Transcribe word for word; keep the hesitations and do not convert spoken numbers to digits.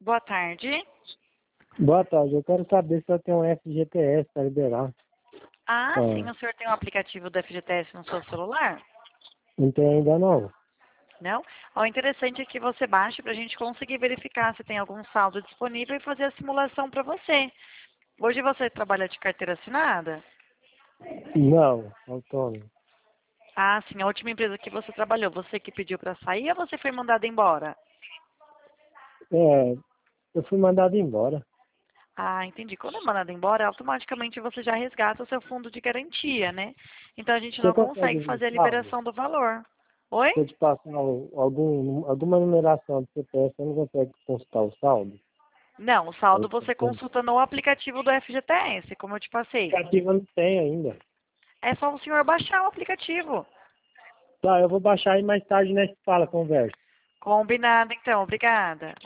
Boa tarde. Boa tarde, eu quero saber se eu tenho um F G T S para liberar. Ah, sim, Ah, o senhor tem um aplicativo do F G T S no seu celular? não tem ainda não. Não? O interessante é que você baixe para a gente conseguir verificar se tem algum saldo disponível e fazer a simulação para você. Hoje você trabalha de carteira assinada? Não, autônomo. Ah, sim, a última empresa que você trabalhou, você que pediu para sair ou você foi mandado embora? É, eu fui mandado embora. Ah, entendi. Quando é mandado embora, automaticamente você já resgata o seu fundo de garantia, né? Então a gente Você não consegue consegue ver o fazer a saldo? liberação do valor. Oi? Se eu te passar o- algum, alguma numeração do C P F, você não consegue consultar o saldo? Não, o Aí, saldo tá você vendo? consulta no aplicativo do F G T S, como eu te passei. Aplicativo eu não tem ainda. É só o senhor baixar o aplicativo. Tá, eu vou baixar e mais tarde, né, se fala, conversa. Combinado, então. Obrigada.